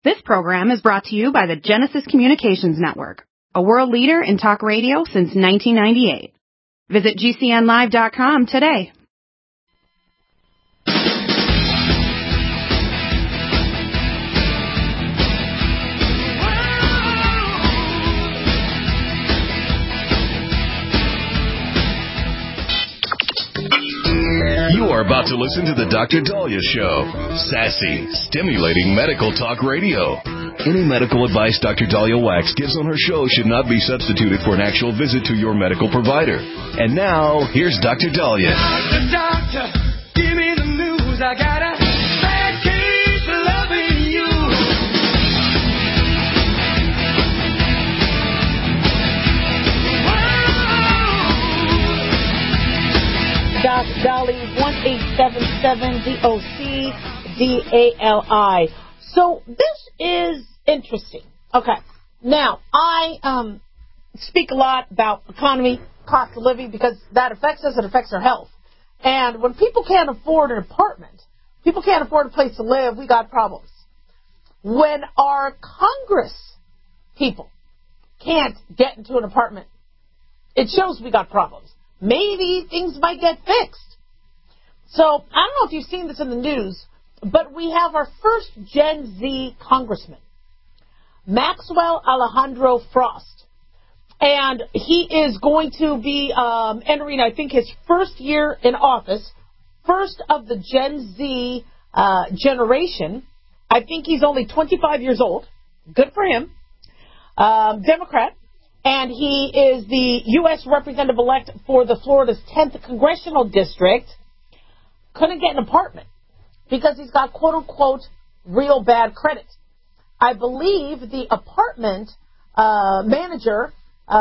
This program is brought to you by the Genesis Communications Network, a world leader in talk radio since 1998. Visit GCNlive.com today. You are about to listen to the Dr. Daliah Show. Sassy, stimulating medical talk radio. Any medical advice Dr. Daliah Wax gives on her show should not be substituted for an actual visit to your medical provider. And now, here's Dr. Daliah. Doctor, give me the news. I got a bad case of loving you. Doc Dali, 1-877-DOC-DALI. So this is interesting. Okay. Now, I speak a lot about economy, cost of living, because that affects us. It affects our health. And when people can't afford an apartment, people can't afford a place to live, we got problems. When our Congress people can't get into an apartment, it shows we got problems. Maybe things might get fixed. So, I don't know if you've seen this in the news, but we have our first Gen Z congressman, Maxwell Alejandro Frost. And he is going to be entering, I think, his first year in office, first of the Gen Z generation. I think he's only 25 years old. Good for him. Democrat. And he is the U.S. Representative-elect for the Florida's 10th Congressional District. Couldn't get an apartment because he's got, quote-unquote, real bad credit. I believe the apartment manager,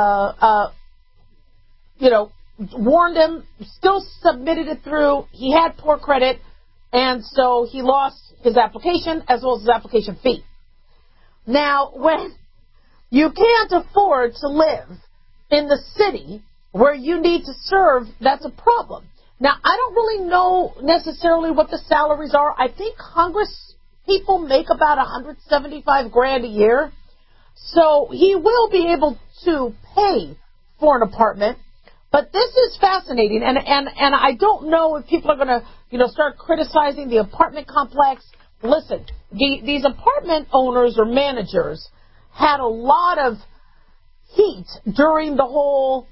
warned him, still submitted it through. He had poor credit, and so he lost his application as well as his application fee. Now, when you can't afford to live in the city where you need to serve, that's a problem. Now, I don't really know necessarily what the salaries are. I think Congress people make about $175,000 a year. So he will be able to pay for an apartment. But this is fascinating, and I don't know if people are going to, start criticizing the apartment complex. Listen, these apartment owners or managers had a lot of heat during the whole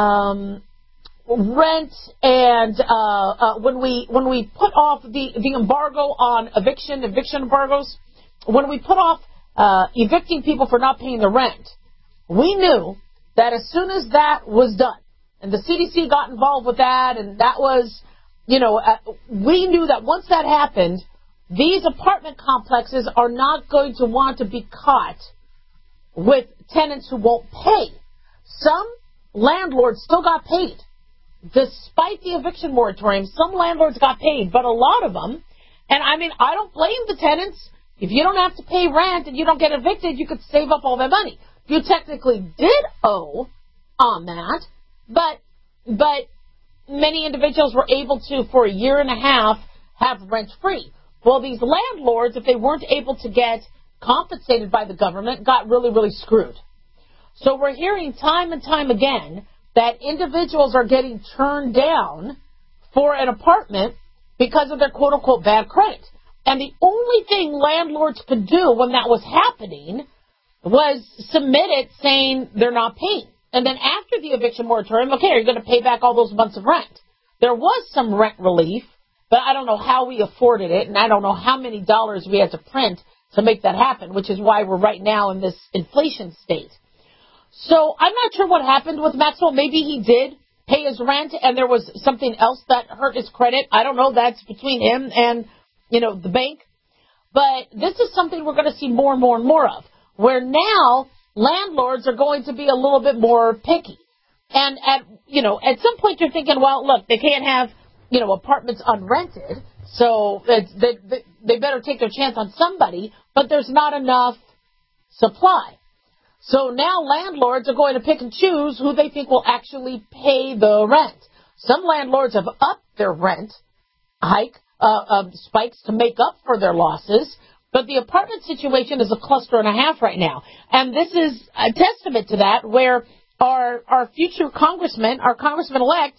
rent and when we put off the embargo on eviction embargoes, when we put off evicting people for not paying the rent, we knew that as soon as that was done, and the CDC got involved with that, and that was, we knew that once that happened, these apartment complexes are not going to want to be caught with tenants who won't pay. Some landlords still got paid. Despite the eviction moratorium, some landlords got paid, but a lot of them, and I don't blame the tenants. If you don't have to pay rent and you don't get evicted, you could save up all that money. You technically did owe on that, but many individuals were able to, for a year and a half, have rent free. Well, these landlords, if they weren't able to get compensated by the government, got really, really screwed. So we're hearing time and time again that individuals are getting turned down for an apartment because of their quote-unquote bad credit. And the only thing landlords could do when that was happening was submit it saying they're not paying. And then after the eviction moratorium, okay, you're going to pay back all those months of rent. There was some rent relief, but I don't know how we afforded it, and I don't know how many dollars we had to print to make that happen, which is why we're right now in this inflation state. So I'm not sure what happened with Maxwell. Maybe he did pay his rent and there was something else that hurt his credit. I don't know. That's between him and, the bank. But this is something we're going to see more and more and more of, where now landlords are going to be a little bit more picky. And at some point you're thinking, well, look, they can't have, apartments unrented, so they better take their chance on somebody, but there's not enough supply. So now landlords are going to pick and choose who they think will actually pay the rent. Some landlords have upped their rent spikes to make up for their losses. But the apartment situation is a cluster and a half right now. And this is a testament to that, where our future congressman, our congressman-elect,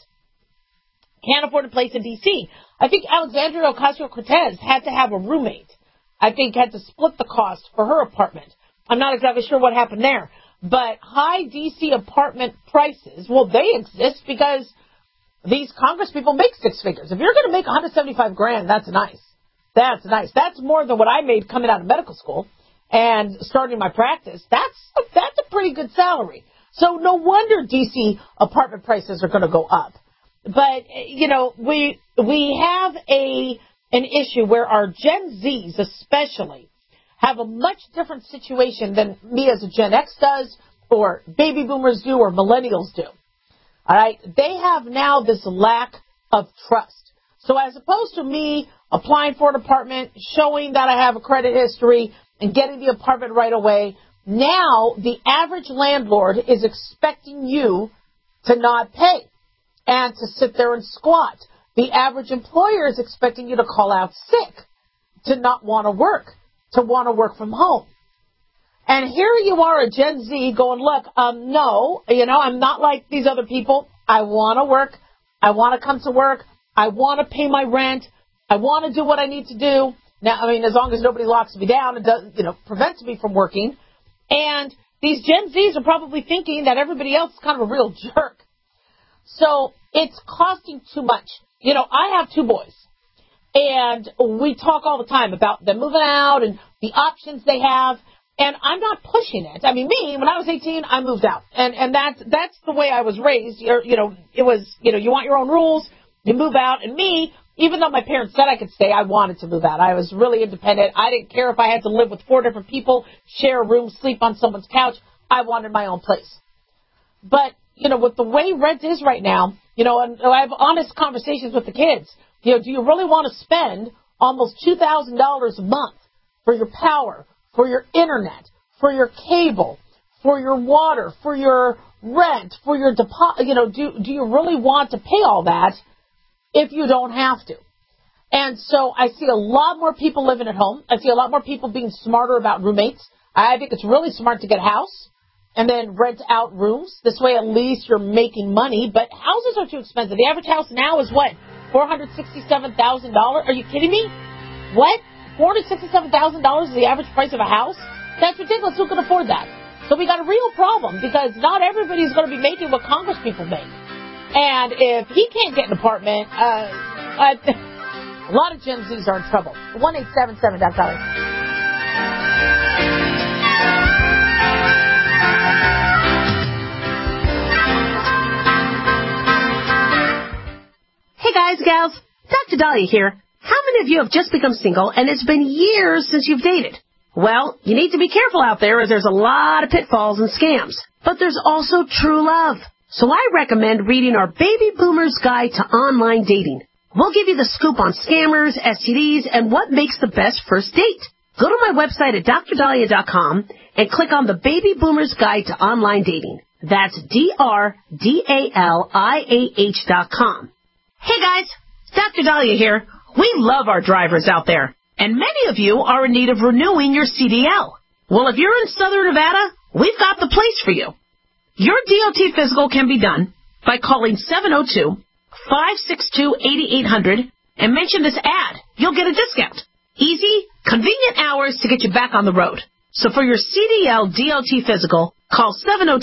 can't afford a place in D.C. I think Alexandria Ocasio-Cortez had to have a roommate. I think had to split the cost for her apartment. I'm not exactly sure what happened there. But high D.C. apartment prices, well, they exist because these congresspeople make six figures. If you're going to make $175,000, that's nice. That's nice. That's more than what I made coming out of medical school and starting my practice. That's a pretty good salary. So no wonder D.C. apartment prices are going to go up. But, you know, we have an issue where our Gen Zs especially have a much different situation than me as a Gen X does, or baby boomers do, or millennials do. All right? They have now this lack of trust. So as opposed to me applying for an apartment, showing that I have a credit history, and getting the apartment right away, now the average landlord is expecting you to not pay and to sit there and squat. The average employer is expecting you to call out sick, to not want to work, to want to work from home. And here you are, a Gen Z, going, look, no, you know, I'm not like these other people. I want to work. I want to come to work. I want to pay my rent. I want to do what I need to do. Now, I mean, as long as nobody locks me down and doesn't, you know, prevents me from working. And these Gen Zs are probably thinking that everybody else is kind of a real jerk. So it's costing too much. You know, I have two boys, and we talk all the time about them moving out and the options they have, and I'm not pushing it. I mean, me, when I was 18, I moved out, and that's the way I was raised. You know, it was, you know, you want your own rules, you move out, and me, even though my parents said I could stay, I wanted to move out. I was really independent. I didn't care if I had to live with 4 different people, share a room, sleep on someone's couch. I wanted my own place. But, you know, with the way rent is right now, you know, and I have honest conversations with the kids. You know, do you really want to spend almost $2,000 a month for your power, for your internet, for your cable, for your water, for your rent, for your deposit? You know, do you really want to pay all that if you don't have to? And so I see a lot more people living at home. I see a lot more people being smarter about roommates. I think it's really smart to get a house and then rent out rooms. This way, at least you're making money. But houses are too expensive. The average house now is what? $467,000? Are you kidding me? What? $467,000 is the average price of a house? That's ridiculous. Who can afford that? So we got a real problem, because not everybody's going to be making what Congress people make. And if he can't get an apartment, a lot of Gen Zs are in trouble. 1-877-DOC. Hey guys, gals, Dr. Dahlia here. How many of you have just become single and it's been years since you've dated? Well, you need to be careful out there, as there's a lot of pitfalls and scams. But there's also true love. So I recommend reading our Baby Boomer's Guide to Online Dating. We'll give you the scoop on scammers, STDs, and what makes the best first date. Go to my website at drdahlia.com and click on the Baby Boomer's Guide to Online Dating. That's DRDALIAH.com. Hey guys, Dr. Dahlia here. We love our drivers out there, and many of you are in need of renewing your CDL. Well, if you're in Southern Nevada, we've got the place for you. Your DOT physical can be done by calling 702-562-8800 and mention this ad. You'll get a discount. Easy, convenient hours to get you back on the road. So for your CDL DOT physical, call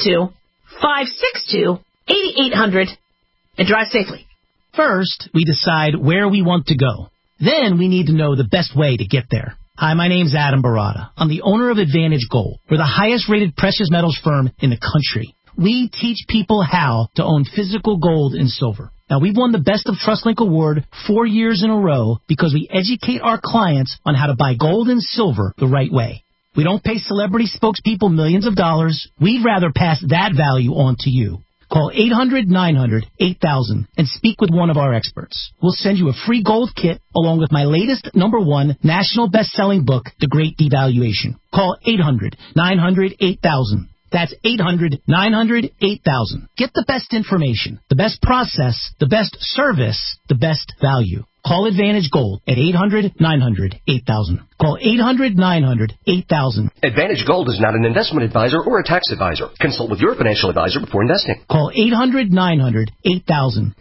702-562-8800 and drive safely. First, we decide where we want to go. Then we need to know the best way to get there. Hi, my name's Adam Barada. I'm the owner of Advantage Gold. We're the highest-rated precious metals firm in the country. We teach people how to own physical gold and silver. Now, we've won the Best of TrustLink Award 4 years in a row because we educate our clients on how to buy gold and silver the right way. We don't pay celebrity spokespeople millions of dollars. We'd rather pass that value on to you. Call 800-900-8000 and speak with one of our experts. We'll send you a free gold kit along with my latest #1 national best-selling book, The Great Devaluation. Call 800-900-8000. That's 800-900-8000. Get the best information, the best process, the best service, the best value. Call Advantage Gold at 800-900-8000. Call 800-900-8000. Advantage Gold is not an investment advisor or a tax advisor. Consult with your financial advisor before investing. Call 800-900-8000.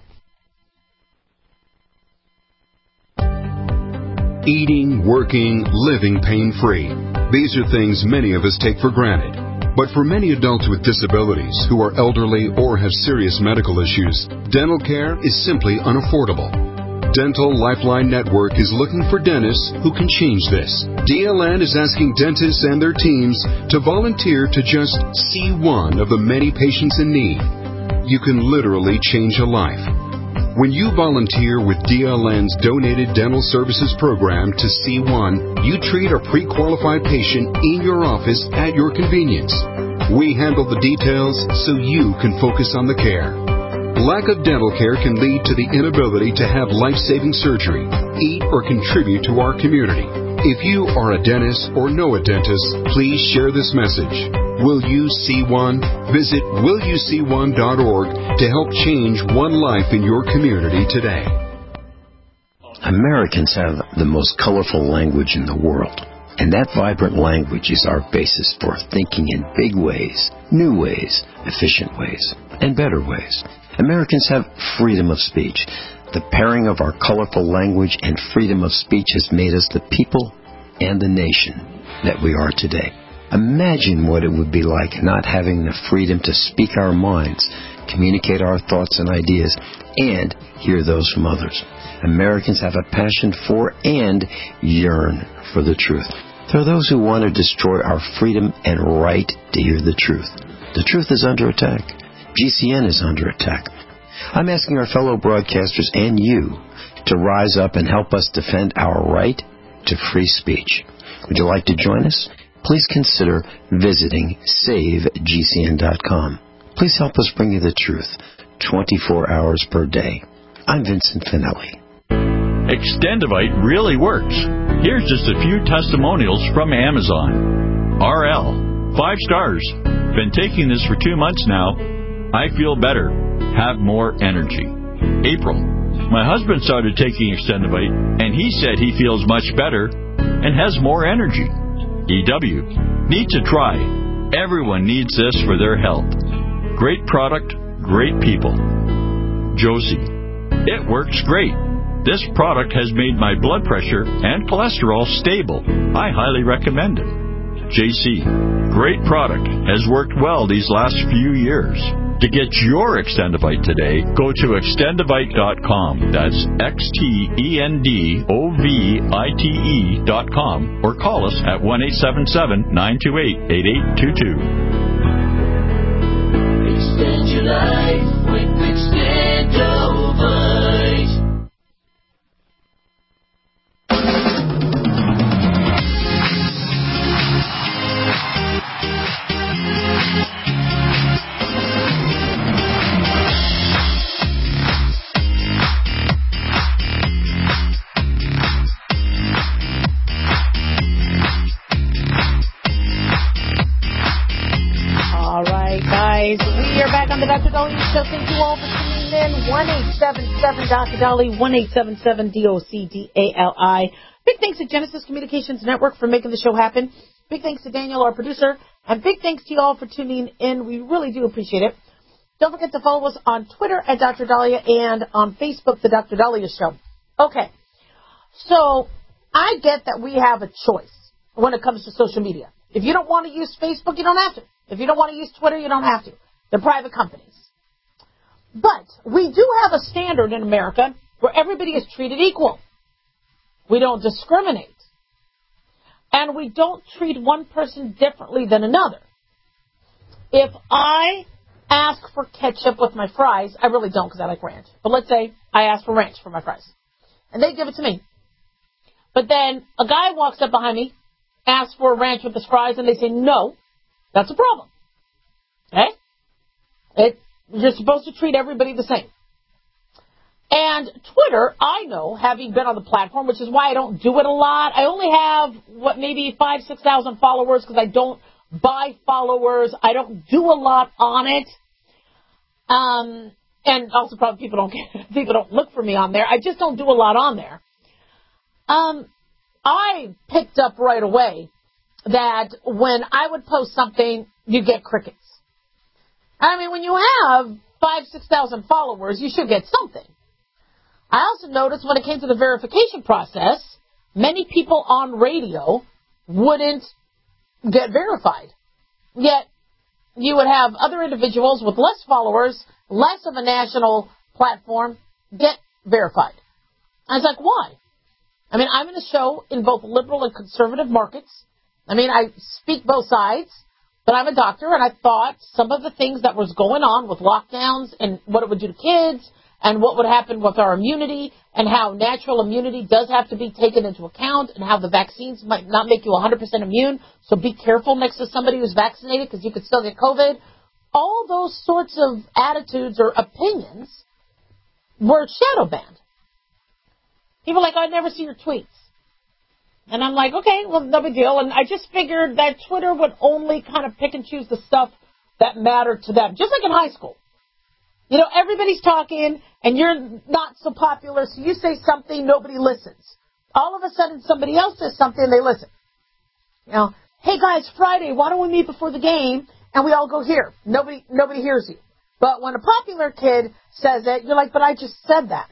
Eating, working, living pain-free. These are things many of us take for granted. But for many adults with disabilities who are elderly or have serious medical issues, dental care is simply unaffordable. Dental Lifeline Network is looking for dentists who can change this. DLN is asking dentists and their teams to volunteer to just see one of the many patients in need. You can literally change a life. When you volunteer with DLN's Donated Dental Services Program to C1, you treat a pre-qualified patient in your office at your convenience. We handle the details so you can focus on the care. Lack of dental care can lead to the inability to have life-saving surgery, eat, or contribute to our community. If you are a dentist or know a dentist, please share this message. Will You See One? Visit willyouseeone.org to help change one life in your community today. Americans have the most colorful language in the world, and that vibrant language is our basis for thinking in big ways, new ways, efficient ways, and better ways. Americans have freedom of speech. The pairing of our colorful language and freedom of speech has made us the people and the nation that we are today. Imagine what it would be like not having the freedom to speak our minds, communicate our thoughts and ideas, and hear those from others. Americans have a passion for and yearn for the truth. There are those who want to destroy our freedom and right to hear the truth. The truth is under attack. GCN is under attack. I'm asking our fellow broadcasters and you to rise up and help us defend our right to free speech. Would you like to join us? Please consider visiting SaveGCN.com. Please help us bring you the truth 24 hours per day. I'm Vincent Finelli. Extendivite really works. Here's just a few testimonials from Amazon. RL, 5 stars. Been taking this for 2 months now. I feel better, have more energy. April, my husband started taking Extendivite, and he said he feels much better and has more energy. EW, need to try. Everyone needs this for their health. Great product, great people. Josie, it works great. This product has made my blood pressure and cholesterol stable. I highly recommend it. JC, great product, has worked well these last few years. To get your Extendivite today, go to extendivite.com. That's XTENDOVITE.com, or call us at 1-877-928-8822. Extend your life with Extendovite. We are back on the Dr. Dolly Show. Thank you all for tuning in. 1-877-Dr. Dolly, 1-877-DOCDALI. Big thanks to Genesis Communications Network for making the show happen. Big thanks to Daniel, our producer. And big thanks to you all for tuning in. We really do appreciate it. Don't forget to follow us on Twitter at Dr. Dahlia and on Facebook, The Dr. Dahlia Show. Okay. So I get that we have a choice when it comes to social media. If you don't want to use Facebook, you don't have to. If you don't want to use Twitter, you don't have to. They're private companies. But we do have a standard in America where everybody is treated equal. We don't discriminate. And we don't treat one person differently than another. If I ask for ketchup with my fries, I really don't because I like ranch. But let's say I ask for ranch for my fries. And they give it to me. But then a guy walks up behind me, asks for ranch with his fries, and they say no. That's a problem. Okay? You're supposed to treat everybody the same. And Twitter, I know, having been on the platform, which is why I don't do it a lot. I only have, maybe 5,000, 6,000 followers because I don't buy followers. I don't do a lot on it. And also probably people don't look for me on there. I just don't do a lot on there. I picked up right away that when I would post something, you get crickets. I mean, when you have 5,000-6,000 followers, you should get something. I also noticed when it came to the verification process, many people on radio wouldn't get verified. Yet, you would have other individuals with less followers, less of a national platform, get verified. I was like, why? I mean, I'm in a show in both liberal and conservative markets. I mean, I speak both sides, but I'm a doctor, and I thought some of the things that was going on with lockdowns and what it would do to kids and what would happen with our immunity and how natural immunity does have to be taken into account and how the vaccines might not make you 100% immune, so be careful next to somebody who's vaccinated because you could still get COVID. All those sorts of attitudes or opinions were shadow banned. People are like, I'd never see your tweets. And I'm like, okay, well, no big deal. And I just figured that Twitter would only kind of pick and choose the stuff that mattered to them. Just like in high school. You know, everybody's talking, and you're not so popular, so you say something, nobody listens. All of a sudden, somebody else says something, and they listen. You know, hey, guys, Friday, why don't we meet before the game, and we all go here. Nobody hears you. But when a popular kid says it, you're like, but I just said that.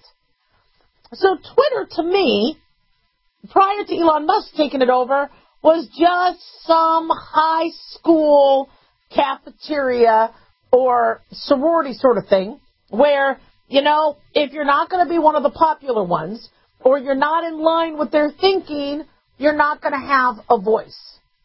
So Twitter, to me, prior to Elon Musk taking it over, was just some high school cafeteria or sorority sort of thing where, you know, if you're not going to be one of the popular ones or you're not in line with their thinking, you're not going to have a voice.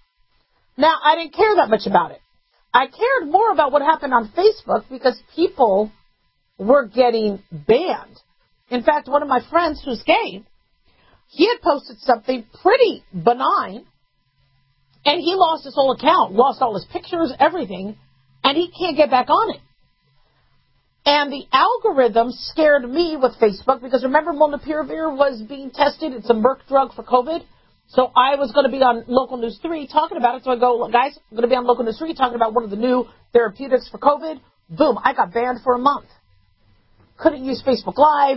Now, I didn't care that much about it. I cared more about what happened on Facebook because people were getting banned. In fact, one of my friends who's gay, he had posted something pretty benign, and he lost his whole account, lost all his pictures, everything, and he can't get back on it. And the algorithm scared me with Facebook because remember Molnupiravir was being tested. It's a Merck drug for COVID. So I was going to be on Local News 3 talking about it. So I go, guys, I'm going to be on Local News 3 talking about one of the new therapeutics for COVID. Boom, I got banned for a month. Couldn't use Facebook Live.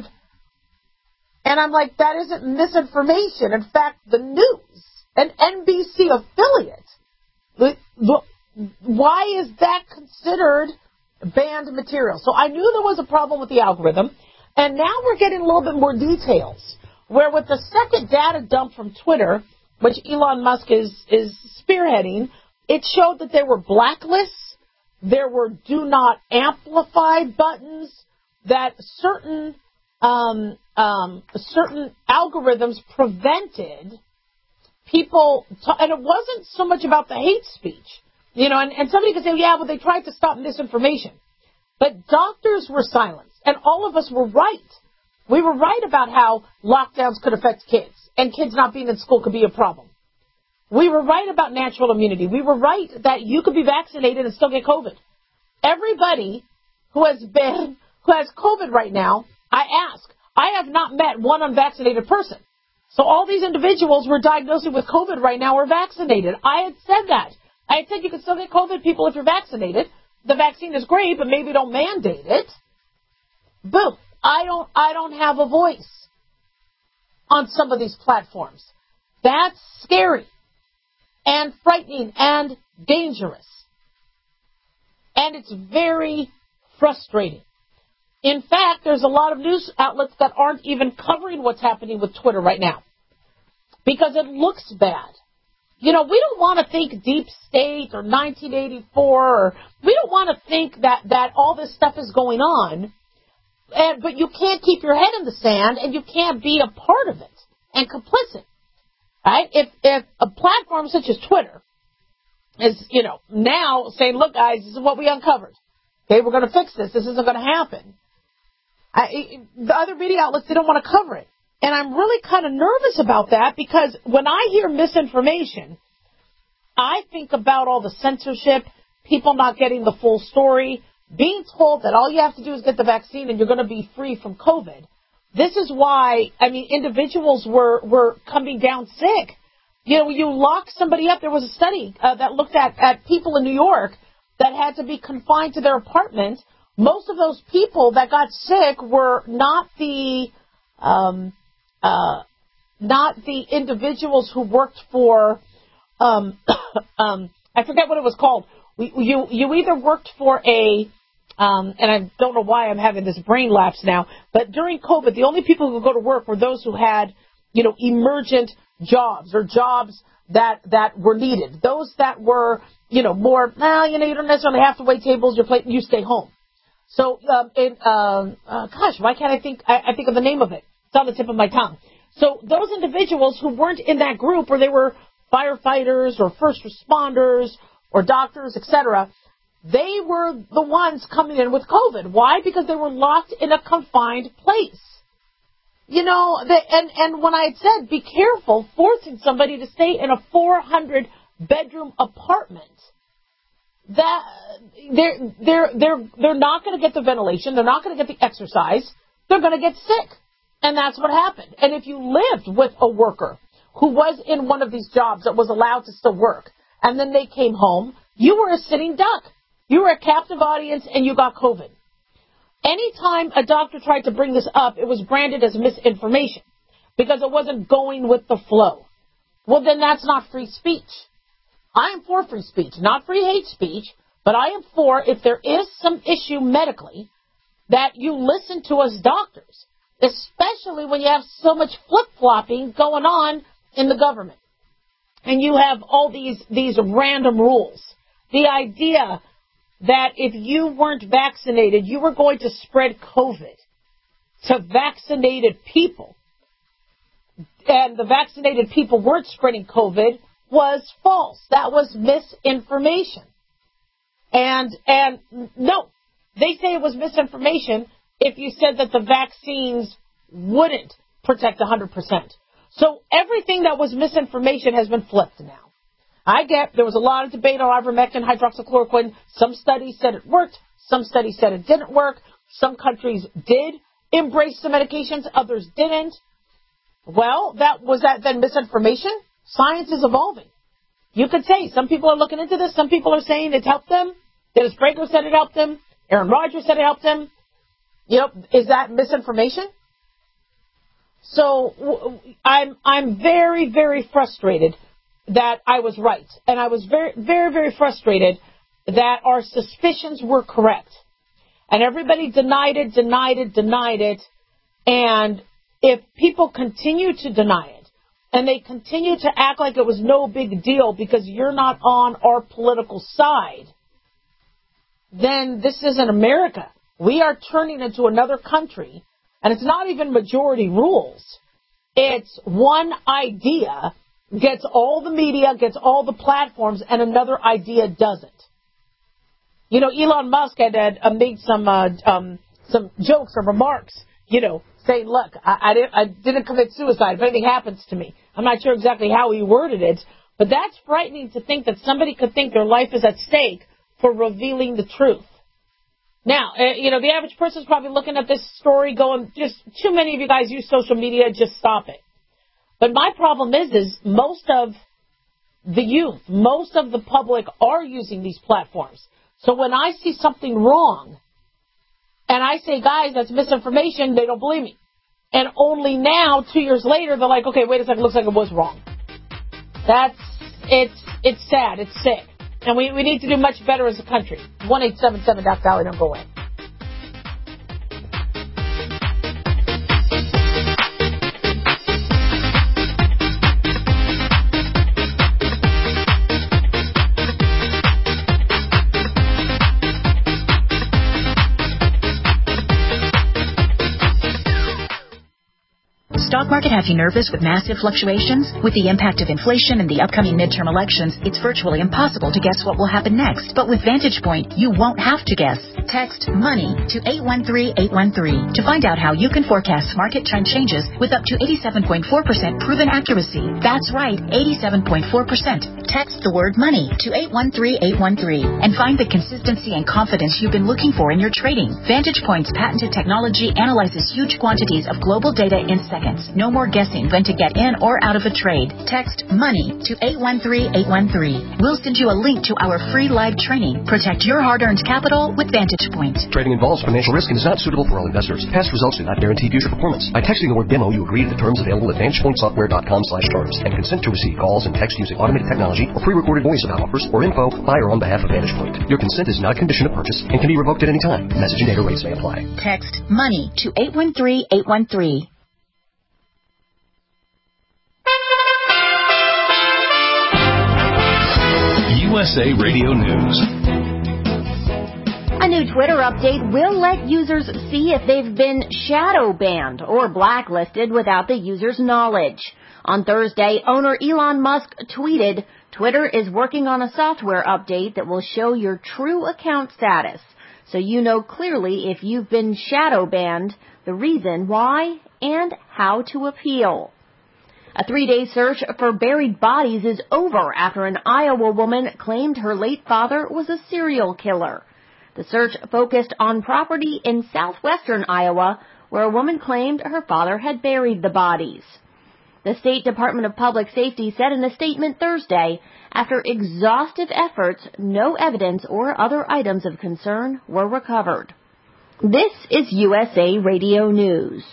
And I'm like, that isn't misinformation. In fact, the news, an NBC affiliate, why is that considered banned material? So I knew there was a problem with the algorithm. And now we're getting a little bit more details. Where with the second data dump from Twitter, which Elon Musk is spearheading, it showed that there were blacklists, there were do not amplify buttons, that certain algorithms prevented people, and it wasn't so much about the hate speech, you know, and somebody could say, yeah, well, they tried to stop misinformation. But doctors were silenced, and all of us were right. We were right about how lockdowns could affect kids, and kids not being in school could be a problem. We were right about natural immunity. We were right that you could be vaccinated and still get COVID. Everybody who has COVID right now, I have not met one unvaccinated person. So all these individuals we're diagnosing with COVID right now are vaccinated. I had said that. I had said you can still get COVID, people, if you're vaccinated. The vaccine is great, but maybe don't mandate it. Boom. I don't have a voice on some of these platforms. That's scary and frightening and dangerous. And it's very frustrating. In fact, there's a lot of news outlets that aren't even covering what's happening with Twitter right now because it looks bad. You know, we don't want to think deep state or 1984, or we don't want to think that all this stuff is going on. But you can't keep your head in the sand, and you can't be a part of it and complicit, right? If a platform such as Twitter is, you know, now saying, look, guys, this is what we uncovered. Okay, we're going to fix this. This isn't going to happen. The other media outlets, they don't want to cover it. And I'm really kind of nervous about that because when I hear misinformation, I think about all the censorship, people not getting the full story, being told that all you have to do is get the vaccine and you're going to be free from COVID. This is why, I mean, individuals were coming down sick You lock somebody up. There was a study that looked at people in New York that had to be confined to their apartment. Most of those people that got sick were not the individuals who worked for I forget what it was called. You either worked for a and I don't know why I'm having this brain lapse now, but during COVID, the only people who could go to work were those who had, emergent jobs or jobs that were needed. Those that were, more, you don't necessarily have to wait tables, you stay home. So, why can't I think of the name of it? It's on the tip of my tongue. So those individuals who weren't in that group, or they were firefighters or first responders or doctors, etc., they were the ones coming in with COVID. Why? Because they were locked in a confined place. And when I had said, be careful forcing somebody to stay in a 400-bedroom apartment, that they're not going to get the ventilation, they're not going to get the exercise, they're going to get sick. And that's what happened. And if you lived with a worker who was in one of these jobs that was allowed to still work, and then they came home, you were a sitting duck. You were a captive audience, and you got COVID. Anytime a doctor tried to bring this up, it was branded as misinformation because it wasn't going with the flow. Well, then that's not free speech. I am for free speech, not free hate speech, but I am for, if there is some issue medically, that you listen to us doctors, especially when you have so much flip-flopping going on in the government. And you have all these random rules. The idea that if you weren't vaccinated, you were going to spread COVID to vaccinated people, and the vaccinated people weren't spreading COVID, was false. That was misinformation. And no, they say it was misinformation if you said that the vaccines wouldn't protect 100%. So everything that was misinformation has been flipped now. I get there was a lot of debate on ivermectin, hydroxychloroquine. Some studies said it worked. Some studies said it didn't work. Some countries did embrace the medications. Others didn't. Well, was that then misinformation? Science is evolving. You could say some people are looking into this. Some people are saying it's helped them. Dennis Prager said it helped them. Aaron Rodgers said it helped them. Is that misinformation? So I'm very, very frustrated that I was right. And I was very, very, very frustrated that our suspicions were correct. And everybody denied it. And if people continue to deny it, and they continue to act like it was no big deal because you're not on our political side, then this isn't America. We are turning into another country, and it's not even majority rules. It's one idea gets all the media, gets all the platforms, and another idea doesn't. Elon Musk had made some jokes or remarks, saying, look, I didn't commit suicide if anything happens to me. I'm not sure exactly how he worded it, but that's frightening to think that somebody could think their life is at stake for revealing the truth. Now, the average person is probably looking at this story going, just too many of you guys use social media, just stop it. But my problem is most of the youth, most of the public are using these platforms. So when I see something wrong, and I say, guys, that's misinformation, they don't believe me. And only now, 2 years later, they're like, okay, wait a second, looks like it was wrong. It's sad, it's sick. And we need to do much better as a country. 1-877-DOC-DOLLY, don't go away. Stock market have you nervous with massive fluctuations? With the impact of inflation and the upcoming midterm elections, it's virtually impossible to guess what will happen next. But with Vantage Point, you won't have to guess. Text MONEY to 813-813 to find out how you can forecast market trend changes with up to 87.4% proven accuracy. That's right, 87.4%. Text the word MONEY to 813-813 and find the consistency and confidence you've been looking for in your trading. Vantage Point's patented technology analyzes huge quantities of global data in seconds. No more guessing when to get in or out of a trade. Text MONEY to 813-813. We'll send you a link to our free live training. Protect your hard-earned capital with Vantage Point. Trading involves financial risk and is not suitable for all investors. Past results do not guarantee future performance. By texting the word demo, you agree to the terms available at VantagePointSoftware.com/terms and consent to receive calls and text using automated technology or pre-recorded voice about offers or info by or on behalf of Vantage Point. Your consent is not a condition of purchase and can be revoked at any time. Message and data rates may apply. Text MONEY to 813-813. USA Radio News. A new Twitter update will let users see if they've been shadow banned or blacklisted without the user's knowledge. On Thursday, owner Elon Musk tweeted, "Twitter is working on a software update that will show your true account status, so you know clearly if you've been shadow banned, the reason why, and how to appeal." A 3-day search for buried bodies is over after an Iowa woman claimed her late father was a serial killer. The search focused on property in southwestern Iowa, where a woman claimed her father had buried the bodies. The State Department of Public Safety said in a statement Thursday, after exhaustive efforts, no evidence or other items of concern were recovered. This is USA Radio News.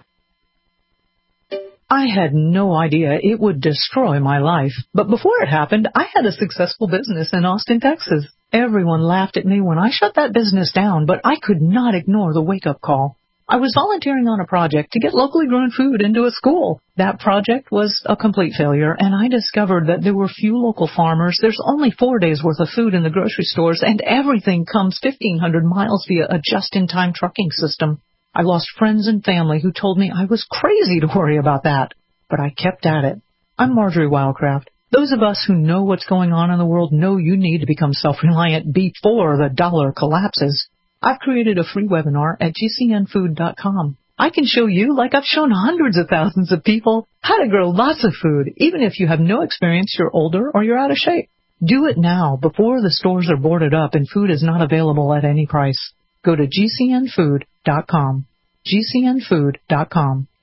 I had no idea it would destroy my life. But before it happened, I had a successful business in Austin, Texas. Everyone laughed at me when I shut that business down, but I could not ignore the wake-up call. I was volunteering on a project to get locally grown food into a school. That project was a complete failure, and I discovered that there were few local farmers. There's only 4 days' worth of food in the grocery stores, and everything comes 1,500 miles via a just-in-time trucking system. I lost friends and family who told me I was crazy to worry about that, but I kept at it. I'm Marjorie Wildcraft. Those of us who know what's going on in the world know you need to become self-reliant before the dollar collapses. I've created a free webinar at GCNfood.com. I can show you, like I've shown hundreds of thousands of people, how to grow lots of food, even if you have no experience, you're older, or you're out of shape. Do it now, before the stores are boarded up and food is not available at any price. Go to GCNfood.com. GCNfood.com.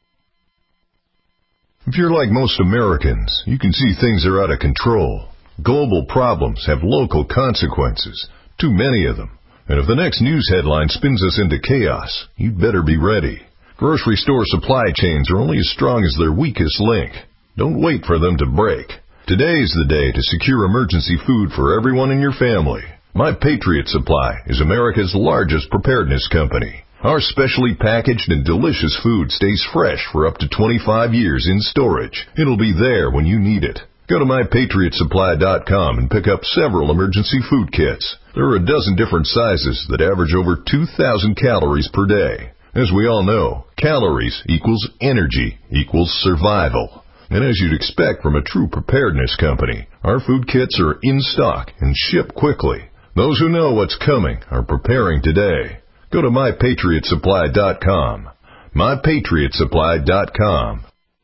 If you're like most Americans, you can see things are out of control. Global problems have local consequences, too many of them. And if the next news headline spins us into chaos, you'd better be ready. Grocery store supply chains are only as strong as their weakest link. Don't wait for them to break. Today's the day to secure emergency food for everyone in your family. My Patriot Supply is America's largest preparedness company. Our specially packaged and delicious food stays fresh for up to 25 years in storage. It'll be there when you need it. Go to MyPatriotSupply.com and pick up several emergency food kits. There are a dozen different sizes that average over 2,000 calories per day. As we all know, calories equals energy equals survival. And as you'd expect from a true preparedness company, our food kits are in stock and ship quickly. Those who know what's coming are preparing today. Go to MyPatriotSupply.com. MyPatriotSupply.com.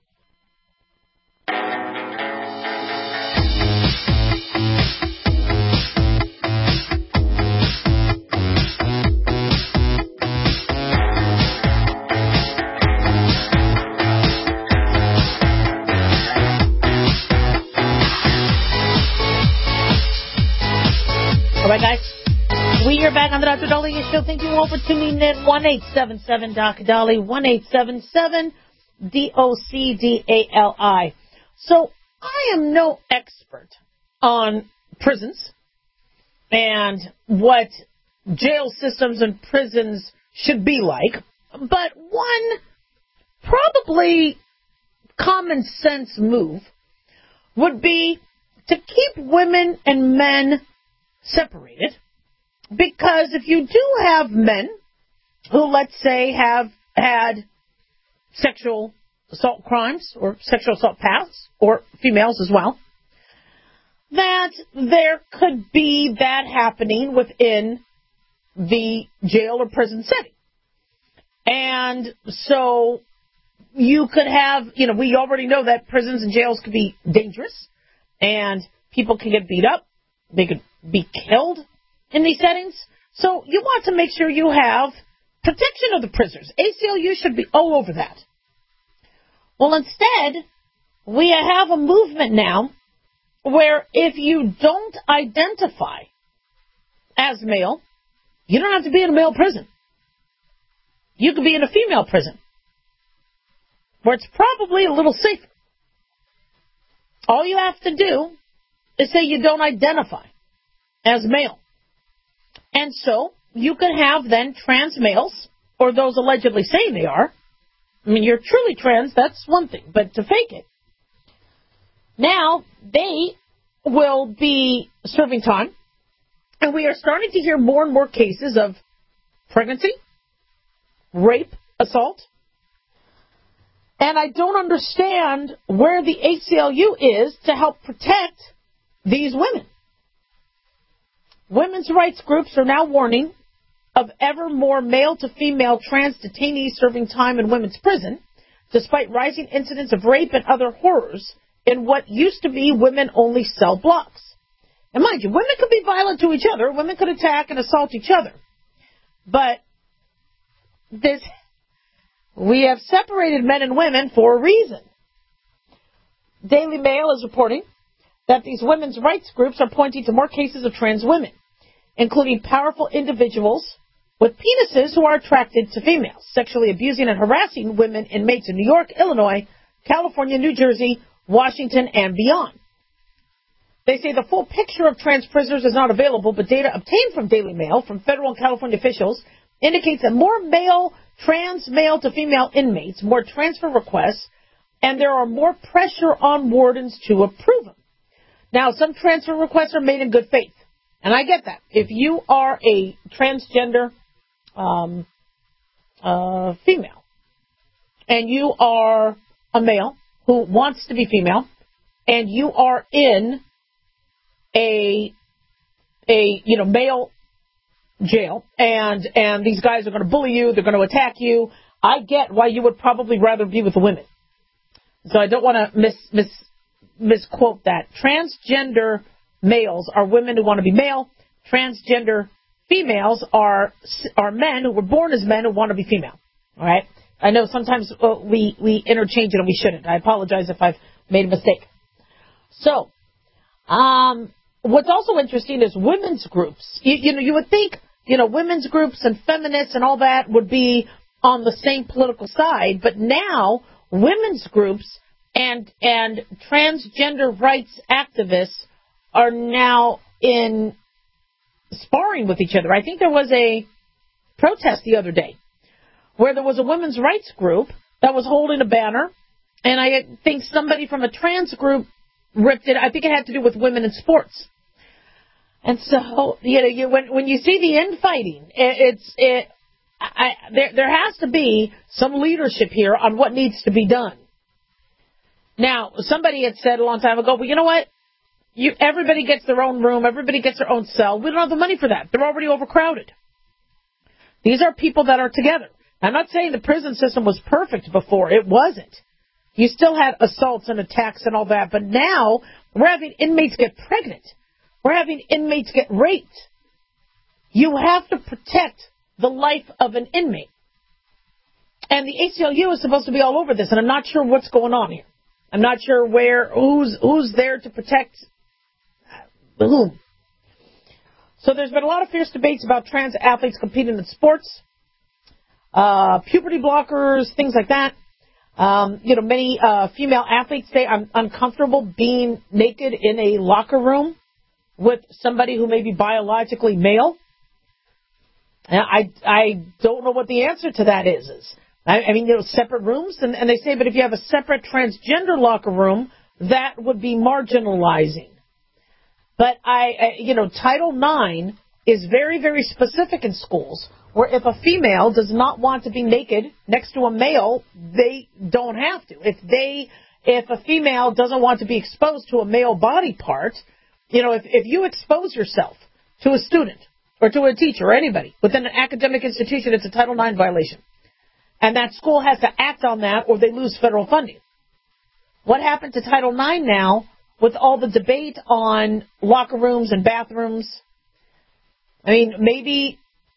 All right, guys. We are back on the Dr. Daliah Show. Thank you all for tuning in. 1-877-Dr. 1-877-DOCDALI. So I am no expert on prisons and what jail systems and prisons should be like, but one probably common sense move would be to keep women and men separated. Because if you do have men who, let's say, have had sexual assault crimes or sexual assault pasts, or females as well, that there could be that happening within the jail or prison setting. And so you could have, we already know that prisons and jails could be dangerous, and people can get beat up. They could be killed in these settings. So you want to make sure you have protection of the prisoners. ACLU should be all over that. Well, instead, we have a movement now where if you don't identify as male, you don't have to be in a male prison. You could be in a female prison, where it's probably a little safer. All you have to do is say you don't identify as male. And so you can have then trans males, or those allegedly saying they are. I mean, you're truly trans, that's one thing, but to fake it. Now, they will be serving time, and we are starting to hear more and more cases of pregnancy, rape, assault. And I don't understand where the ACLU is to help protect these women. Women's rights groups are now warning of ever more male-to-female trans detainees serving time in women's prison, despite rising incidents of rape and other horrors in what used to be women-only cell blocks. And mind you, women could be violent to each other. Women could attack and assault each other. But we have separated men and women for a reason. Daily Mail is reporting that these women's rights groups are pointing to more cases of trans women, including powerful individuals with penises who are attracted to females, sexually abusing and harassing women inmates in New York, Illinois, California, New Jersey, Washington, and beyond. They say the full picture of trans prisoners is not available, but data obtained from Daily Mail from federal and California officials indicates that more trans male-to-female inmates, more transfer requests, and there are more pressure on wardens to approve them. Now, some transfer requests are made in good faith, and I get that. If you are a transgender female, and you are a male who wants to be female, and you are in a male jail, and these guys are going to bully you, they're going to attack you, I get why you would probably rather be with the women. So I don't want to misquote that. Transgender males are women who want to be male. Transgender females are men who were born as men who want to be female. All right? I know sometimes we interchange it and we shouldn't. I apologize if I've made a mistake. So, what's also interesting is women's groups. You would think, women's groups and feminists and all that would be on the same political side, but now women's groups and transgender rights activists are now in sparring with each other. I think there was a protest the other day where there was a women's rights group that was holding a banner, and I think somebody from a trans group ripped it. I think it had to do with women in sports. And so, when you see the infighting, there has to be some leadership here on what needs to be done. Now, somebody had said a long time ago, well, you know what? Everybody gets their own room. Everybody gets their own cell. We don't have the money for that. They're already overcrowded. These are people that are together. I'm not saying the prison system was perfect before. It wasn't. You still had assaults and attacks and all that. But now we're having inmates get pregnant. We're having inmates get raped. You have to protect the life of an inmate. And the ACLU is supposed to be all over this, and I'm not sure what's going on here. I'm not sure who's there to protect whom. So there's been a lot of fierce debates about trans athletes competing in sports, puberty blockers, things like that. Many female athletes say I'm uncomfortable being naked in a locker room with somebody who may be biologically male. I don't know what the answer to that is. I mean, separate rooms, and they say, but if you have a separate transgender locker room, that would be marginalizing. But Title IX is very, very specific in schools, where if a female does not want to be naked next to a male, they don't have to. If a female doesn't want to be exposed to a male body part, if you expose yourself to a student or to a teacher or anybody within an academic institution, it's a Title IX violation. And that school has to act on that or they lose federal funding. What happened to Title IX now with all the debate on locker rooms and bathrooms? I mean, maybe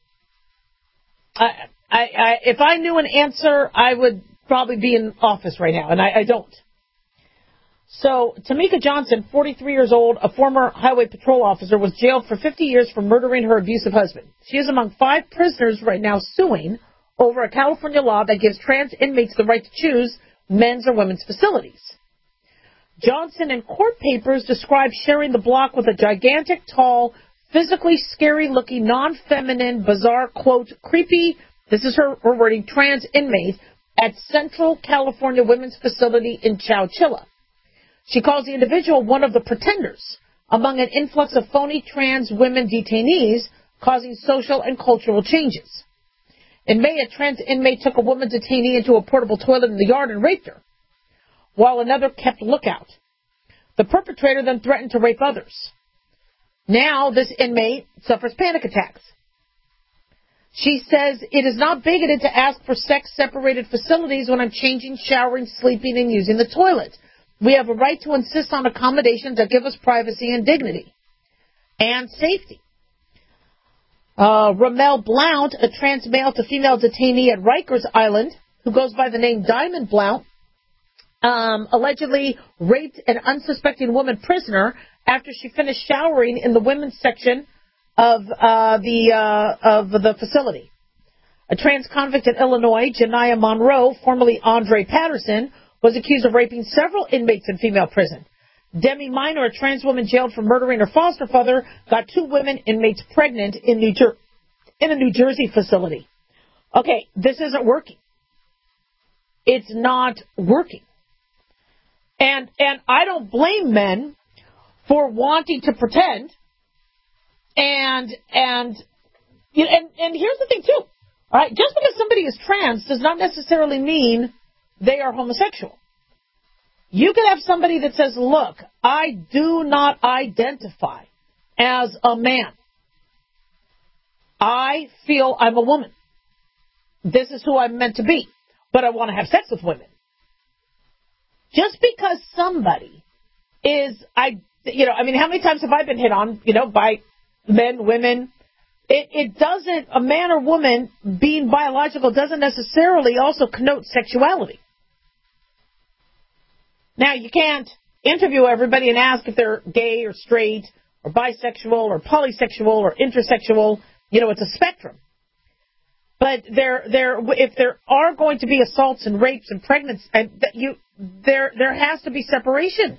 if I knew an answer, I would probably be in office right now, and I don't. So, Tamika Johnson, 43 years old, a former highway patrol officer, was jailed for 50 years for murdering her abusive husband. She is among 5 prisoners right now suing over a California law that gives trans inmates the right to choose men's or women's facilities. Johnson, in court papers, described sharing the block with a gigantic, tall, physically scary-looking, non-feminine, bizarre, quote, creepy, this is her wording, trans inmate at Central California Women's Facility in Chowchilla. She calls the individual one of the pretenders among an influx of phony trans women detainees causing social and cultural changes. In May, a trans inmate took a woman detainee into a portable toilet in the yard and raped her, while another kept lookout. The perpetrator then threatened to rape others. Now, this inmate suffers panic attacks. She says, it is not bigoted to ask for sex-separated facilities when I'm changing, showering, sleeping, and using the toilet. We have a right to insist on accommodations that give us privacy and dignity and safety. Ramel Blount, a trans male to female detainee at Rikers Island, who goes by the name Diamond Blount, allegedly raped an unsuspecting woman prisoner after she finished showering in the women's section of the facility. A trans convict in Illinois, Janiyah Monroe, formerly Andre Patterson, was accused of raping several inmates in female prison. Demi Minor, a trans woman jailed for murdering her foster father, got 2 women inmates pregnant in a New Jersey facility. Okay, this isn't working. It's not working. And I don't blame men for wanting to pretend. And here's the thing too. All right, just because somebody is trans does not necessarily mean they are homosexual. You could have somebody that says, look, I do not identify as a man. I feel I'm a woman. This is who I'm meant to be. But I want to have sex with women. Just because somebody is, how many times have I been hit on, by men, women? It doesn't, a man or woman being biological doesn't necessarily also connote sexuality. Now, you can't interview everybody and ask if they're gay or straight or bisexual or polysexual or intersexual. It's a spectrum. But if there are going to be assaults and rapes and pregnancies, there has to be separation.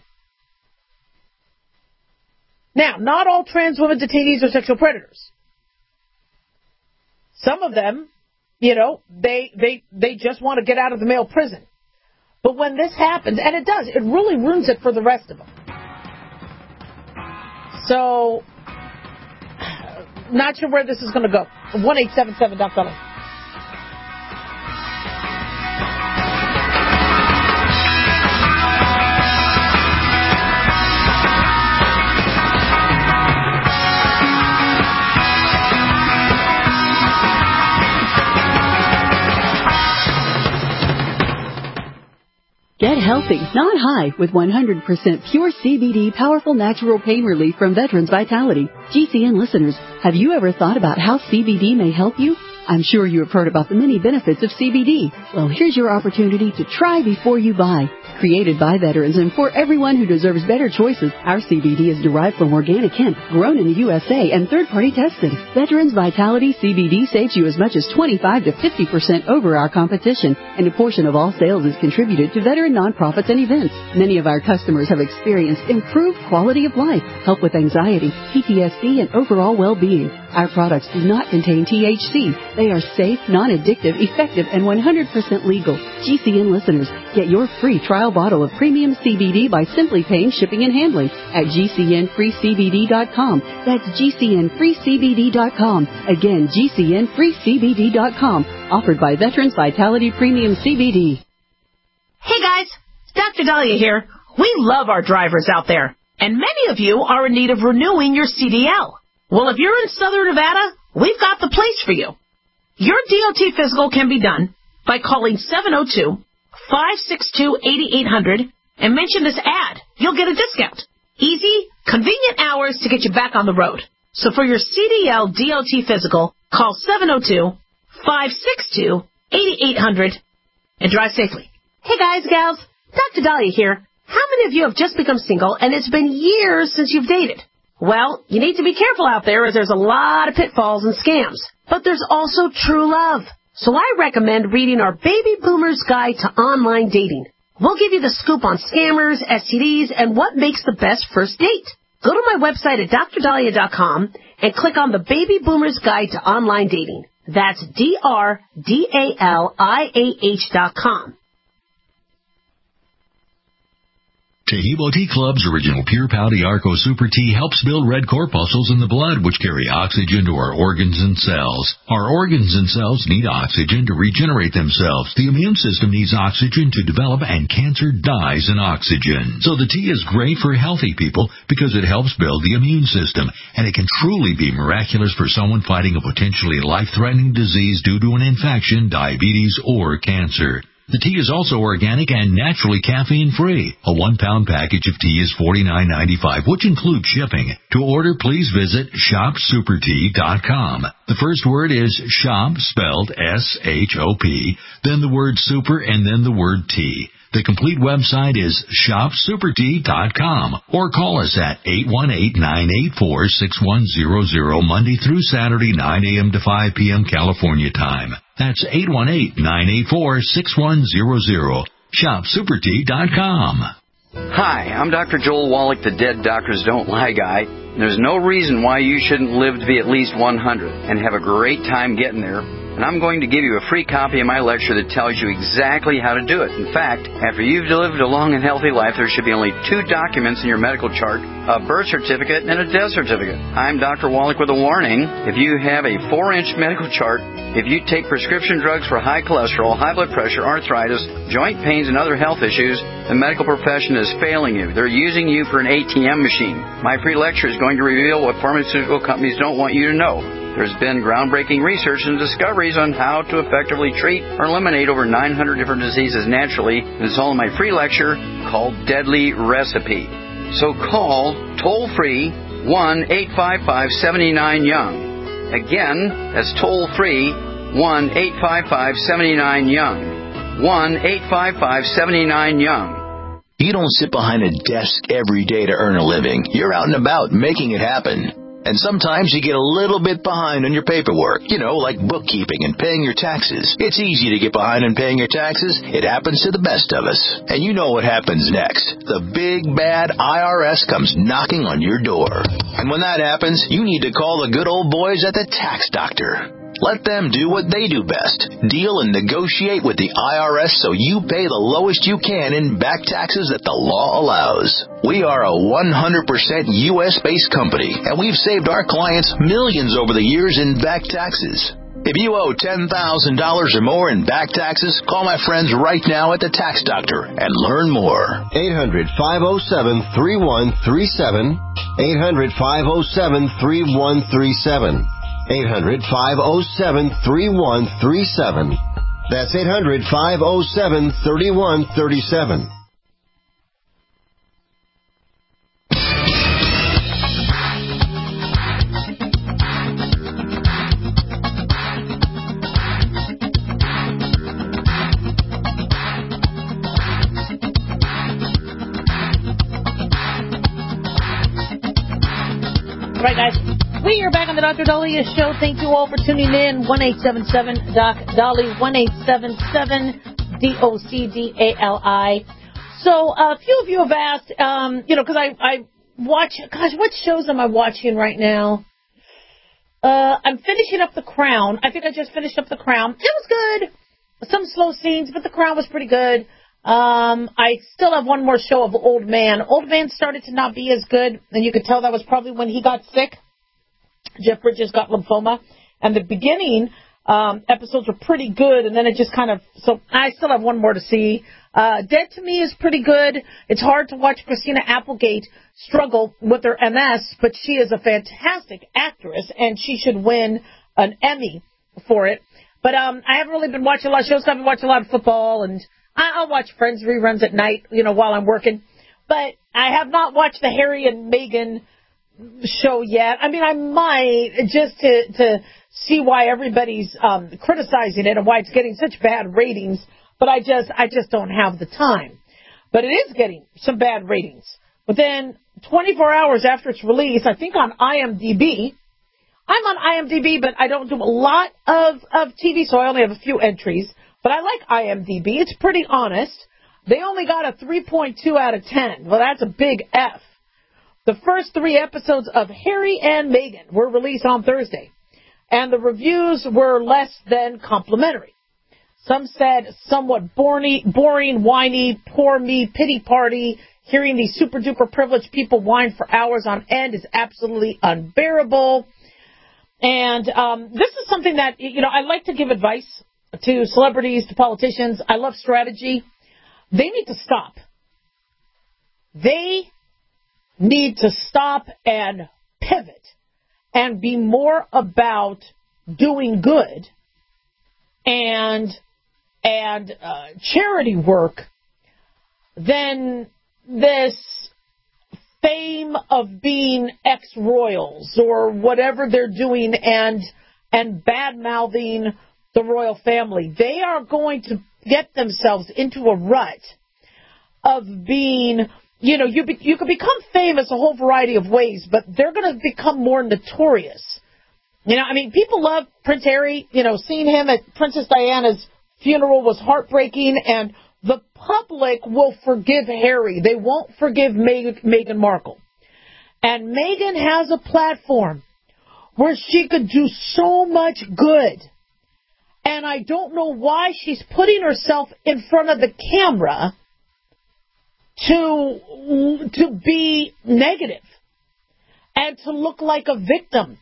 Now, not all trans women detainees are sexual predators. Some of them, they just want to get out of the male prison. But when this happens, and it does, it really ruins it for the rest of them. So, not sure where this is going to go. 1-877-DOC. Get healthy, not high, with 100% pure CBD powerful natural pain relief from Veterans Vitality. GCN listeners, have you ever thought about how CBD may help you? I'm sure you have heard about the many benefits of CBD. Well, here's your opportunity to try before you buy. Created by veterans and for everyone who deserves better choices, our CBD is derived from organic hemp, grown in the USA, and third-party tested. Veterans Vitality CBD saves you as much as 25 to 50% over our competition, and a portion of all sales is contributed to veteran nonprofits and events. Many of our customers have experienced improved quality of life, help with anxiety, PTSD, and overall well-being. Our products do not contain THC. They are safe, non-addictive, effective, and 100% legal. GCN listeners, get your free trial bottle of premium CBD by simply paying shipping and handling at GCNFreeCBD.com. That's GCNFreeCBD.com. Again, GCNFreeCBD.com. Offered by Veterans Vitality Premium CBD. Hey guys, Dr. Dahlia here. We love our drivers out there, and many of you are in need of renewing your CDL. Well, if you're in Southern Nevada, we've got the place for you. Your DOT physical can be done by calling 702-562-8800 and mention this ad. You'll get a discount. Easy, convenient hours to get you back on the road. So for your CDL DOT physical, call 702-562-8800 and drive safely. Hey guys, gals, Dr. Dahlia here. How many of you have just become single and it's been years since you've dated? Well, you need to be careful out there as there's a lot of pitfalls and scams. But there's also true love. So I recommend reading our Baby Boomer's Guide to Online Dating. We'll give you the scoop on scammers, STDs, and what makes the best first date. Go to my website at drdahlia.com and click on the Baby Boomer's Guide to Online Dating. That's DRDALIAH.com. Tahibo Tea Club's original Pure Pouty Arco Super Tea helps build red corpuscles in the blood, which carry oxygen to our organs and cells. Our organs and cells need oxygen to regenerate themselves. The immune system needs oxygen to develop, and cancer dies in oxygen. So the tea is great for healthy people because it helps build the immune system, and it can truly be miraculous for someone fighting a potentially life-threatening disease due to an infection, diabetes, or cancer. The tea is also organic and naturally caffeine-free. A 1-pound package of tea is $49.95, which includes shipping. To order, please visit shopsupertea.com. The first word is shop, spelled S-H-O-P, then the word super, and then the word tea. The complete website is shopsupertea.com, or call us at 818-984-6100 Monday through Saturday, 9 a.m. to 5 p.m. California time. That's 818-984-6100. Shopsupertea.com. Hi, I'm Dr. Joel Wallach, the Dead Doctors Don't Lie guy. There's no reason why you shouldn't live to be at least 100 and have a great time getting there. And I'm going to give you a free copy of my lecture that tells you exactly how to do it. In fact, after you've lived a long and healthy life, there should be only 2 documents in your medical chart, a birth certificate and a death certificate. I'm Dr. Wallach with a warning. If you have a 4-inch medical chart, if you take prescription drugs for high cholesterol, high blood pressure, arthritis, joint pains, and other health issues, the medical profession is failing you. They're using you for an ATM machine. My free lecture is going to reveal what pharmaceutical companies don't want you to know. There's been groundbreaking research and discoveries on how to effectively treat or eliminate over 900 different diseases naturally, and it's all in my free lecture called Deadly Recipe. So call toll-free 1-855-79-YOUNG. Again, that's toll-free 1-855-79-YOUNG. 1-855-79-YOUNG. You don't sit behind a desk every day to earn a living. You're out and about making it happen. And sometimes you get a little bit behind on your paperwork, like bookkeeping and paying your taxes. It's easy to get behind on paying your taxes. It happens to the best of us. And you know what happens next. The big, bad IRS comes knocking on your door. And when that happens, you need to call the good old boys at the Tax Doctor. Let them do what they do best. Deal and negotiate with the IRS so you pay the lowest you can in back taxes that the law allows. We are a 100% U.S.-based company, and we've saved our clients millions over the years in back taxes. If you owe $10,000 or more in back taxes, call my friends right now at the Tax Doctor and learn more. 800-507-3137. 800-507-3137. 800-507-3137. That's 800-507-3137. Right, guys. We are back on the Dr. Dahlia Show. Thank you all for tuning in. 1-877-DOC-DALI, 1-877-DOCDALI. So a few of you have asked, because I watch, what shows am I watching right now? I'm finishing up The Crown. I think I just finished up The Crown. It was good. Some slow scenes, but The Crown was pretty good. I still have one more show of Old Man. Old Man started to not be as good, and you could tell that was probably when he got sick. Jeff Bridges got lymphoma. And the beginning episodes were pretty good, and then it just kind of, so I still have one more to see. Dead to Me is pretty good. It's hard to watch Christina Applegate struggle with her MS, but she is a fantastic actress, and she should win an Emmy for it. But I haven't really been watching a lot of shows. I've been watching a lot of football, and I'll watch Friends reruns at night, while I'm working. But I have not watched the Harry and Meghan show yet. I mean, I might, just to see why everybody's criticizing it and why it's getting such bad ratings. But I just don't have the time. But it is getting some bad ratings. Within 24 hours after its release, I think on IMDb, I'm on IMDb, but I don't do a lot of TV, so I only have a few entries. But I like IMDb. It's pretty honest. They only got a 3.2 out of 10. Well, that's a big F. The first 3 episodes of Harry and Meghan were released on Thursday, and the reviews were less than complimentary. Some said somewhat boring, whiny, poor me, pity party. Hearing these super-duper privileged people whine for hours on end is absolutely unbearable. And this is something that, I like to give advice to celebrities, to politicians. I love strategy. They need to stop. They need to stop and pivot and be more about doing good and charity work than this fame of being ex-royals or whatever they're doing and bad-mouthing the royal family. They are going to get themselves into a rut of being, you can become famous a whole variety of ways, but they're going to become more notorious. People love Prince Harry. Seeing him at Princess Diana's funeral was heartbreaking, and the public will forgive Harry. They won't forgive Meghan Markle. And Meghan has a platform where she could do so much good. And I don't know why she's putting herself in front of the camera to be negative and to look like a victim.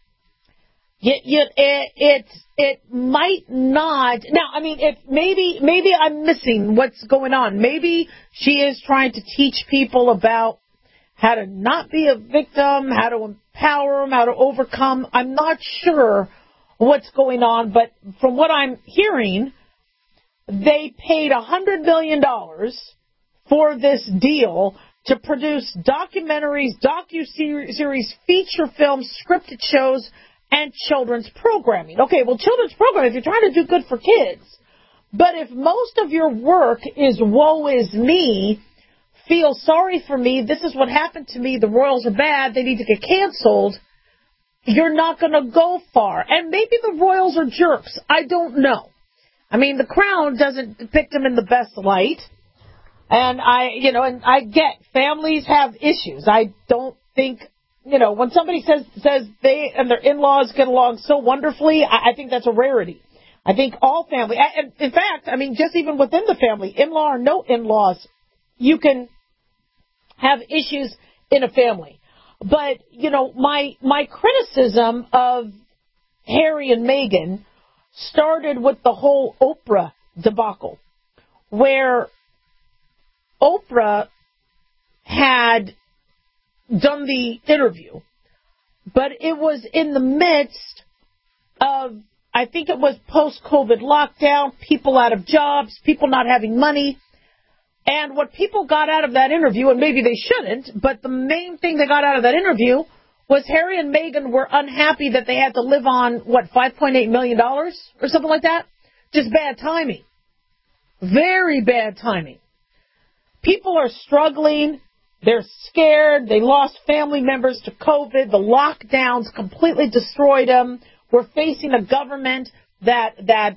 It might not. Now, maybe I'm missing what's going on. Maybe she is trying to teach people about how to not be a victim, how to empower them, how to overcome. I'm not sure what's going on, but from what I'm hearing, they paid $100 million for this deal to produce documentaries, docuseries, feature films, scripted shows, and children's programming. Okay, well, children's programming, if you're trying to do good for kids, but if most of your work is woe is me, feel sorry for me, this is what happened to me, the royals are bad, they need to get canceled, you're not going to go far. And maybe the royals are jerks. I don't know. The Crown doesn't depict them in the best light. And I get families have issues. I don't think, when somebody says they and their in-laws get along so wonderfully, I think that's a rarity. I think all family, and in fact, just even within the family, in-law or no in-laws, you can have issues in a family. But, my criticism of Harry and Meghan started with the whole Oprah debacle, where Oprah had done the interview, but it was in the midst of, I think it was post-COVID lockdown, people out of jobs, people not having money. And what people got out of that interview, and maybe they shouldn't, but the main thing they got out of that interview was Harry and Meghan were unhappy that they had to live on, $5.8 million or something like that? Just bad timing. Very bad timing. People are struggling. They're scared. They lost family members to COVID. The lockdowns completely destroyed them. We're facing a government that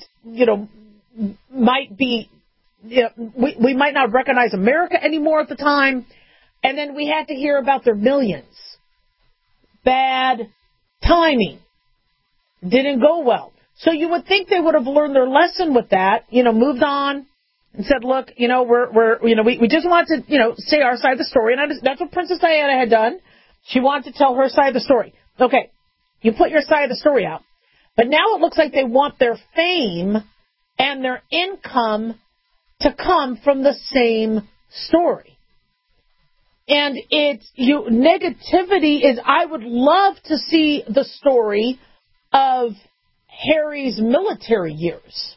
might be, we might not recognize America anymore at the time. And then we had to hear about their millions. Bad timing. Didn't go well. So you would think they would have learned their lesson with that, moved on and said, look, we just want to, say our side of the story. And that's what Princess Diana had done. She wanted to tell her side of the story. Okay. You put your side of the story out. But now it looks like they want their fame and their income to come from the same story. And negativity is, I would love to see the story of Harry's military years.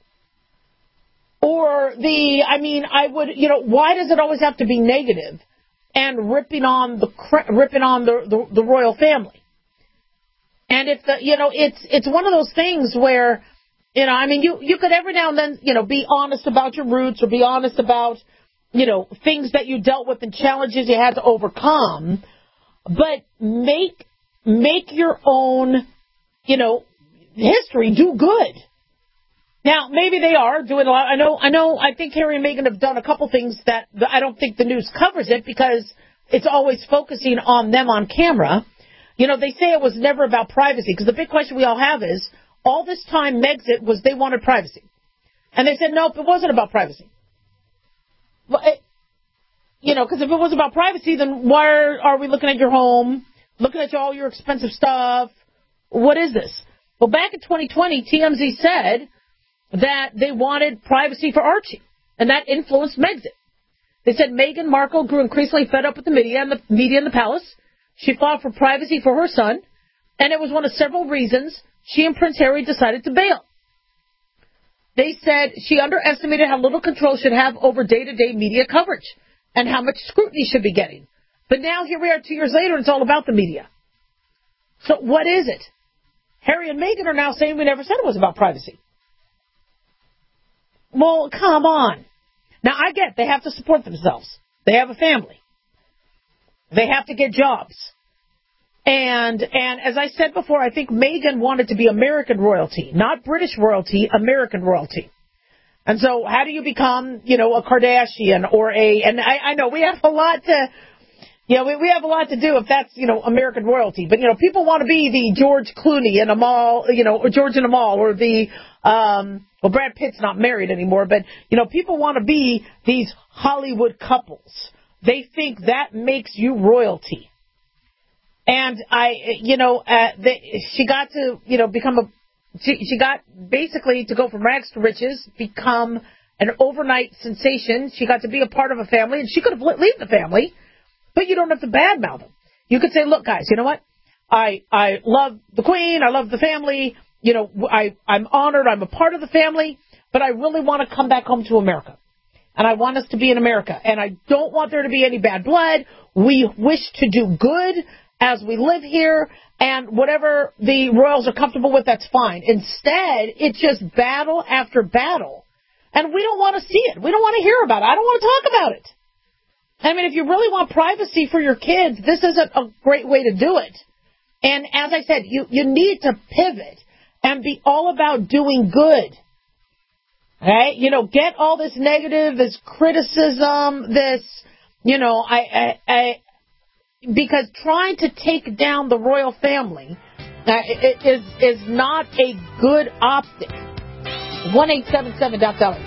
Or why does it always have to be negative and ripping on the royal family? And if it's one of those things where, you could every now and then, be honest about your roots or be honest about, things that you dealt with and challenges you had to overcome, but make your own, history. Do good. Now, maybe they are doing a lot. I think Harry and Meghan have done a couple things that I don't think the news covers it because it's always focusing on them on camera. They say it was never about privacy because the big question we all have is, all this time Megxit was they wanted privacy. And they said, nope, it wasn't about privacy. Well, because if it was about privacy, then why are we looking at your home, looking at all your expensive stuff? What is this? Well, back in 2020, TMZ said that they wanted privacy for Archie, and that influenced Megxit. They said Meghan Markle grew increasingly fed up with the media and the palace. She fought for privacy for her son, and it was one of several reasons she and Prince Harry decided to bail. They said she underestimated how little control she'd have over day-to-day media coverage and how much scrutiny she'd be getting. But now here we are 2 years later, and it's all about the media. So what is it? Harry and Meghan are now saying we never said it was about privacy. Well, come on. Now, I get they have to support themselves. They have a family. They have to get jobs. And as I said before, I think Meghan wanted to be American royalty, not British royalty, American royalty. And so how do you become, a Kardashian or and I know we have a lot to, we have a lot to do if that's, American royalty. But, people want to be the George Clooney in Amal, or George and Amal, or the, Brad Pitt's not married anymore, but, people want to be these Hollywood couples. They think that makes you royalty. And she got to, she got basically to go from rags to riches, become an overnight sensation. She got to be a part of a family, and she could have leave the family, but you don't have to badmouth them. You could say, look, guys, you know what? I love the Queen. I love the family. I'm honored. I'm a part of the family, but I really want to come back home to America. And I want us to be in America. And I don't want there to be any bad blood. We wish to do good as we live here, and whatever the royals are comfortable with, that's fine. Instead, it's just battle after battle. And we don't want to see it. We don't want to hear about it. I don't want to talk about it. I mean, if you really want privacy for your kids, this isn't a great way to do it. And as I said, you need to pivot and be all about doing good. Right? Get all this negative, this criticism, this, because trying to take down the royal family is not a good optic. 1-877-DOC.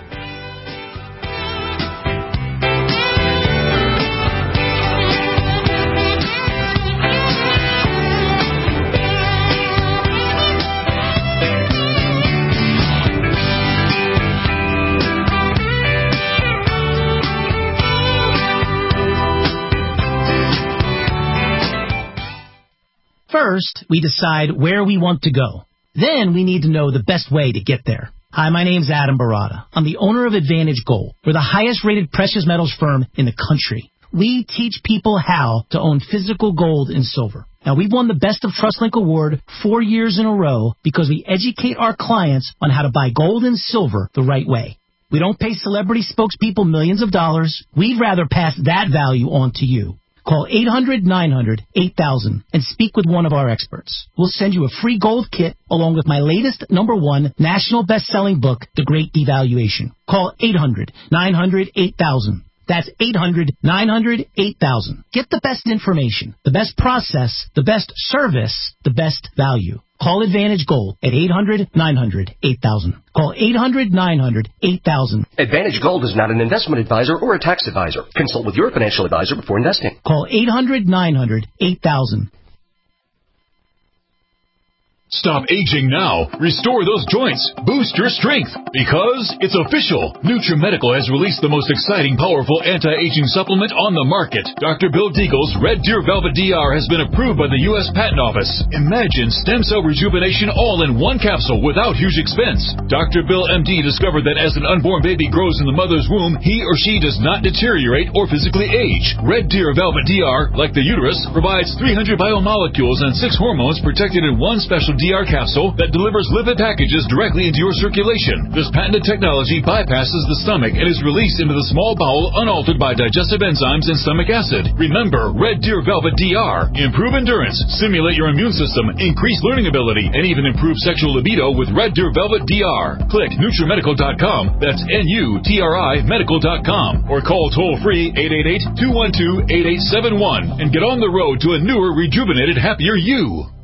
First, we decide where we want to go. Then we need to know the best way to get there. Hi, my name's Adam Barada. I'm the owner of Advantage Gold. We're the highest rated precious metals firm in the country. We teach people how to own physical gold and silver. Now, we've won the Best of TrustLink Award 4 years in a row because we educate our clients on how to buy gold and silver the right way. We don't pay celebrity spokespeople millions of dollars. We'd rather pass that value on to you. Call 800-900-8000 and speak with one of our experts. We'll send you a free gold kit along with my latest #1 national best-selling book, The Great Devaluation. Call 800-900-8000. That's 800-900-8000. Get the best information, the best process, the best service, the best value. Call Advantage Gold at 800-900-8000. Call 800-900-8000. Advantage Gold is not an investment advisor or a tax advisor. Consult with your financial advisor before investing. Call 800-900-8000. Stop aging now. Restore those joints. Boost your strength. Because it's official. NutriMedical has released the most exciting, powerful anti-aging supplement on the market. Dr. Bill Deagle's Red Deer Velvet DR has been approved by the U.S. Patent Office. Imagine stem cell rejuvenation all in one capsule without huge expense. Dr. Bill MD discovered that as an unborn baby grows in the mother's womb, he or she does not deteriorate or physically age. Red Deer Velvet DR, like the uterus, provides 300 biomolecules and 6 hormones protected in one special DR capsule that delivers lipid packages directly into your circulation. This patented technology bypasses the stomach and is released into the small bowel unaltered by digestive enzymes and stomach acid. Remember, Red Deer Velvet DR. Improve endurance, stimulate your immune system, increase learning ability, and even improve sexual libido with Red Deer Velvet DR. Click NutriMedical.com, that's NUTRI Medical.com, or call toll-free 888-212-8871 and get on the road to a newer, rejuvenated, happier you.